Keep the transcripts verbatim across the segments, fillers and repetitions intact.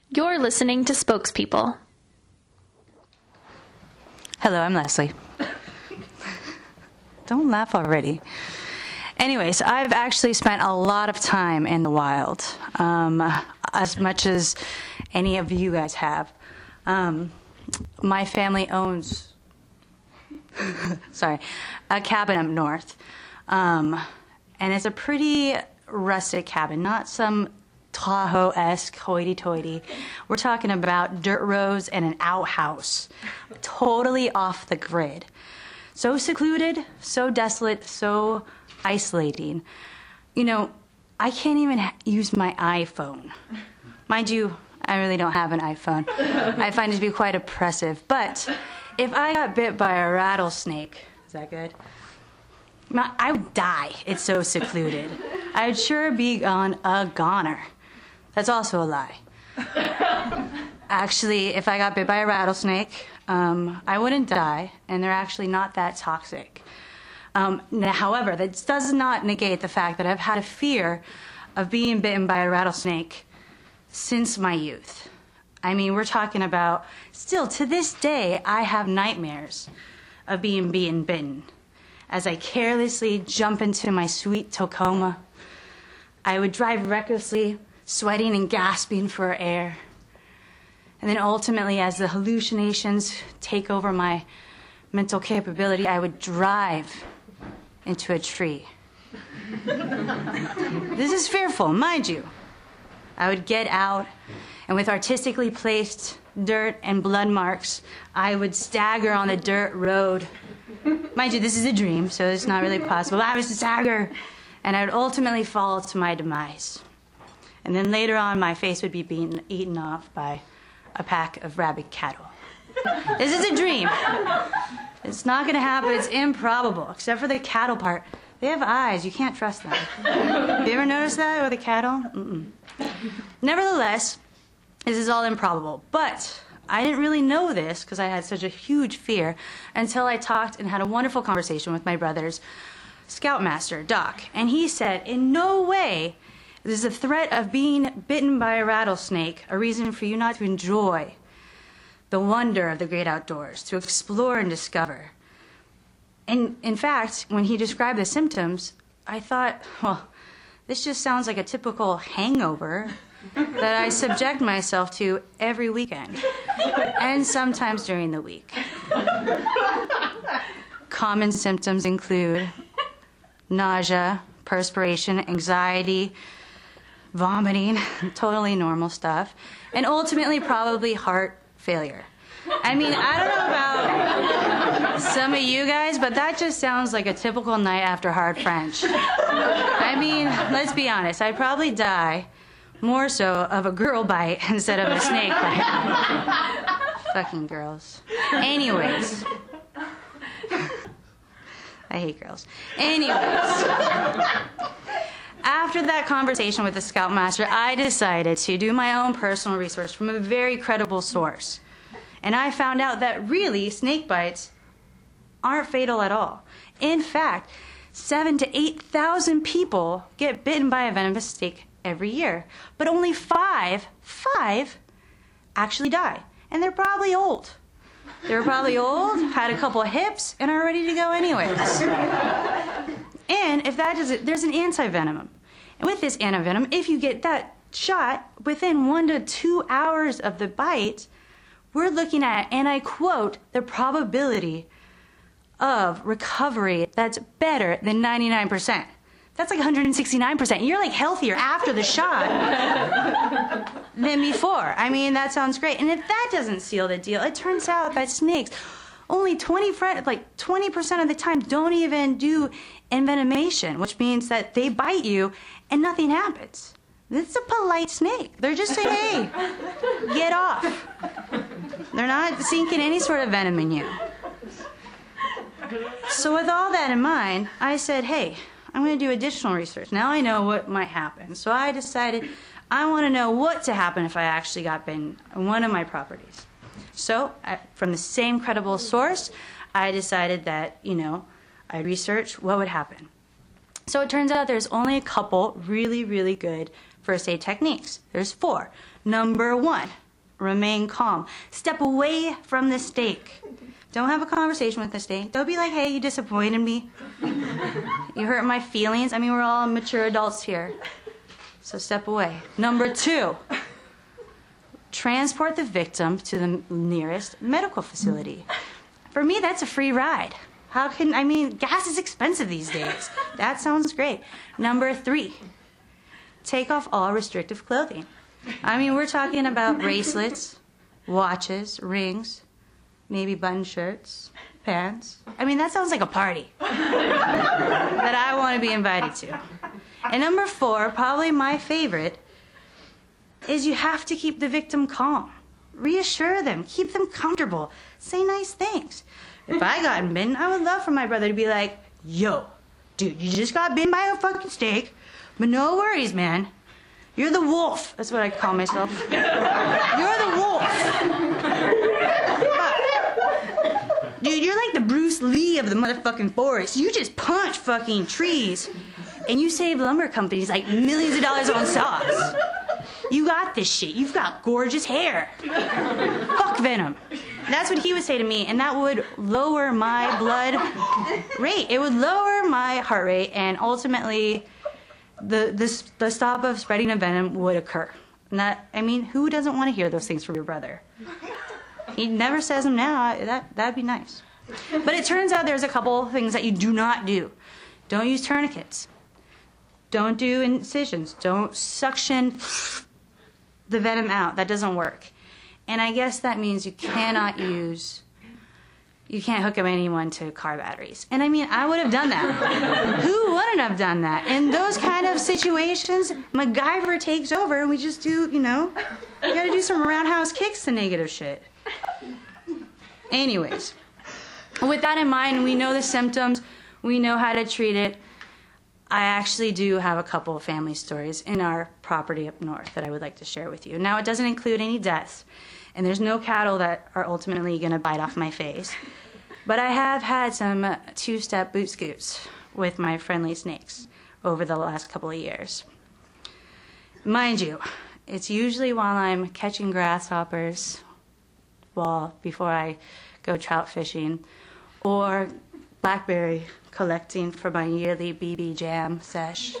You're listening to Spokespeople. Hello, I'm Leslie. Don't laugh already. Anyways, I've actually spent a lot of time in the wild, um, as much as any of you guys have. Um, my family owns, sorry, a cabin up north, um, and it's a pretty rustic cabin, not some Tahoe-esque hoity-toity. We're talking about dirt roads and an outhouse, totally off the grid. So secluded, so desolate, so isolating. You know, I can't even ha- use my iPhone. Mind you, I really don't have an iPhone. I find it to be quite oppressive. But if I got bit by a rattlesnake, is that good? My, I would die. It's so secluded. I would sure be on a goner. That's also a lie. Actually, if I got bit by a rattlesnake, um, I wouldn't die, and they're actually not that toxic. Um, now, however, that does not negate the fact that I've had a fear of being bitten by a rattlesnake since my youth. I mean, we're talking about, still to this day, I have nightmares of being being bitten. As I carelessly jump into my sweet Tacoma, I would drive recklessly, sweating and gasping for air. And then ultimately, as the hallucinations take over my mental capability, I would drive into a tree. This is fearful, mind you. I would get out, and with artistically placed dirt and blood marks, I would stagger on the dirt road. Mind you, this is a dream, so it's not really possible. I would stagger, and I would ultimately fall to my demise. And then later on, my face would be being eaten off by a pack of rabid cattle. This is a dream. It's not going to happen. It's improbable, except for the cattle part. They have eyes. You can't trust them. Have you ever noticed that with a cattle? Mm-mm. Nevertheless, this is all improbable. But I didn't really know this because I had such a huge fear until I talked and had a wonderful conversation with my brother's scoutmaster, Doc. And he said, in no way is the threat of being bitten by a rattlesnake a reason for you not to enjoy the wonder of the great outdoors, to explore and discover. And in fact, when he described the symptoms, I thought, well, this just sounds like a typical hangover that I subject myself to every weekend, and sometimes during the week. Common symptoms include nausea, perspiration, anxiety, vomiting, totally normal stuff, and ultimately probably heart failure. I mean, I don't know about some of you guys, but that just sounds like a typical night after hard French. I mean, let's be honest, I'd probably die more so of a girl bite instead of a snake bite. Fucking girls. Anyways. I hate girls. Anyways. After that conversation with the scoutmaster, I decided to do my own personal research from a very credible source. And I found out that really snake bites aren't fatal at all. In fact, seven to eight thousand people get bitten by a venomous snake every year, but only five, five actually die. And they're probably old. They're probably old, had a couple of hips, and are ready to go anyways. And if that doesn't, there's an antivenom. And with this antivenom, if you get that shot within one to two hours of the bite, we're looking at, and I quote, the probability of recovery that's better than ninety-nine percent. That's like one hundred sixty-nine percent. You're like healthier after the shot than before. I mean, that sounds great. And if that doesn't seal the deal, it turns out that snakes only twenty, like twenty percent of the time don't even do envenomation, which means that they bite you and nothing happens. It's a polite snake. They're just saying, hey, get off. They're not sinking any sort of venom in you. So with all that in mind, I said, hey, I'm going to do additional research. Now I know what might happen. So I decided I want to know what to happen if I actually got bitten on one of my properties. So I, from the same credible source, I decided that, you know, I researched what would happen. So it turns out there's only a couple really, really good first aid techniques. There's four. Number one, remain calm. Step away from the snake. Don't have a conversation with the snake. Don't be like, hey, you disappointed me. You hurt my feelings. I mean, we're all mature adults here. So step away. Number two, transport the victim to the nearest medical facility. For me, that's a free ride. How can, I mean, gas is expensive these days. That sounds great. Number three, take off all restrictive clothing. I mean, we're talking about bracelets, watches, rings, maybe button shirts, pants. I mean, that sounds like a party that I want to be invited to. And number four, probably my favorite, is you have to keep the victim calm. Reassure them, keep them comfortable, say nice things. If I got bitten, I would love for my brother to be like, yo, dude, you just got bitten by a fucking snake, but no worries, man. You're the wolf. That's what I call myself. You're the wolf. Dude, you're like the Bruce Lee of the motherfucking forest. You just punch fucking trees, and you save lumber companies like millions of dollars on saws. You got this shit. You've got gorgeous hair. Fuck Venom. That's what he would say to me, and that would lower my blood rate. It would lower my heart rate, and ultimately, the the, the stop of spreading of venom would occur. And that, I mean, who doesn't want to hear those things from your brother? He never says them now. That, that'd be nice. But it turns out there's a couple things that you do not do. Don't use tourniquets. Don't do incisions. Don't suction the venom out. That doesn't work. And I guess that means you cannot use, you can't hook up anyone to car batteries. And I mean, I would have done that. Who wouldn't have done that? In those kind of situations, MacGyver takes over and we just do, you know, you gotta do some roundhouse kicks to negative shit. Anyways, with that in mind, we know the symptoms, we know how to treat it. I actually do have a couple of family stories in our property up north that I would like to share with you. Now, it doesn't include any deaths, and there's no cattle that are ultimately going to bite off my face. But I have had some two-step boot scoots with my friendly snakes over the last couple of years. Mind you, it's usually while I'm catching grasshoppers, well, before I go trout fishing, or blackberry collecting for my yearly B B jam sesh.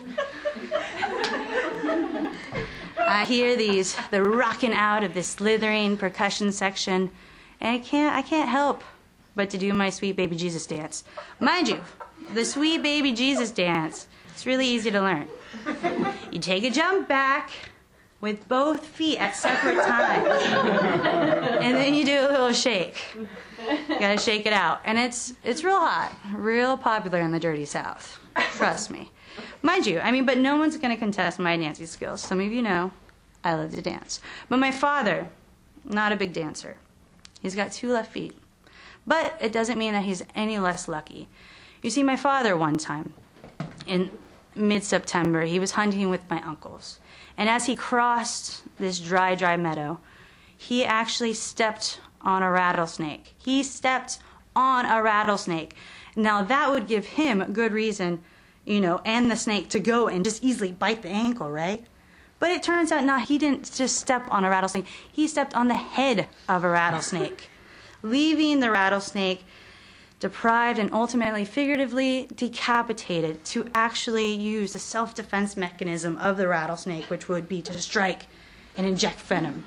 I hear these, the rocking out of this slithering percussion section, and I can't, I can't help but to do my Sweet Baby Jesus dance. Mind you, the Sweet Baby Jesus dance, it's really easy to learn. You take a jump back with both feet at separate times, and then you do a little shake. You gotta shake it out. And it's it's real hot, real popular in the dirty South. Trust me. Mind you, I mean, but no one's gonna contest my dancing skills. Some of you know I love to dance. But my father, not a big dancer. He's got two left feet. But it doesn't mean that he's any less lucky. You see, my father one time, in mid-September, he was hunting with my uncles. And as he crossed this dry, dry meadow, he actually stepped on a rattlesnake. He stepped on a rattlesnake. Now that would give him good reason, you know, and the snake to go and just easily bite the ankle, right? But it turns out, no, he didn't just step on a rattlesnake. He stepped on the head of a rattlesnake, leaving the rattlesnake deprived and ultimately figuratively decapitated to actually use the self-defense mechanism of the rattlesnake, which would be to strike and inject venom.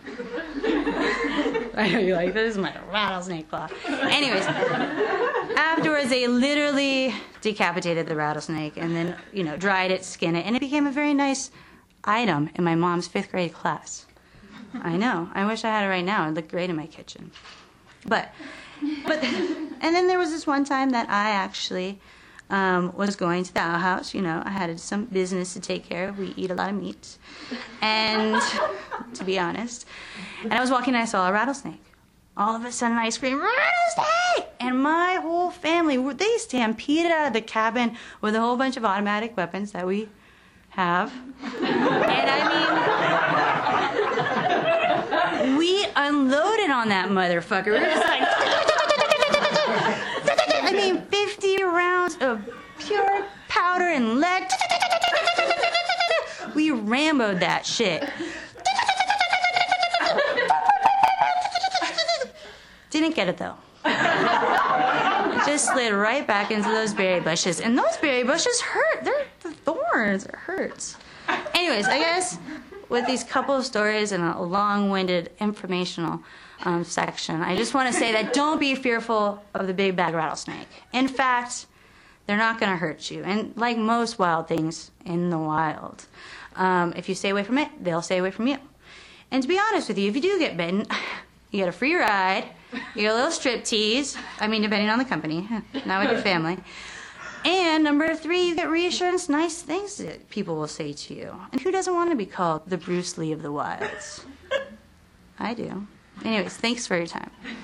I know you're like, this is my rattlesnake claw. Anyways, afterwards they literally decapitated the rattlesnake and then, you know, dried it, skinned it, and it became a very nice item in my mom's fifth grade class. I know. I wish I had it right now. It'd look great in my kitchen. But, but, and then there was this one time that I actually um, was going to the outhouse. You know, I had some business to take care of. We eat a lot of meat. And, to be honest, and I was walking and I saw a rattlesnake. All of a sudden I screamed, rattlesnake! And my whole family, they stampeded out of the cabin with a whole bunch of automatic weapons that we have. And I mean, we unloaded on that motherfucker. We were just like, I mean, fifty rounds of pure powder and lead. We Rambo'd that shit. didn't get it, though. I just slid right back into those berry bushes. And those berry bushes hurt. They're the thorns. It hurts. Anyways, I guess with these couple of stories and a long-winded informational um, section, I just want to say that don't be fearful of the big bad rattlesnake. In fact, they're not going to hurt you. And like most wild things in the wild, um, if you stay away from it, they'll stay away from you. And to be honest with you, if you do get bitten, you get a free ride, you get a little strip tease, I mean, depending on the company, not with your family. And number three, you get reassurance, nice things that people will say to you. And who doesn't want to be called the Bruce Lee of the wilds? I do. Anyways, thanks for your time.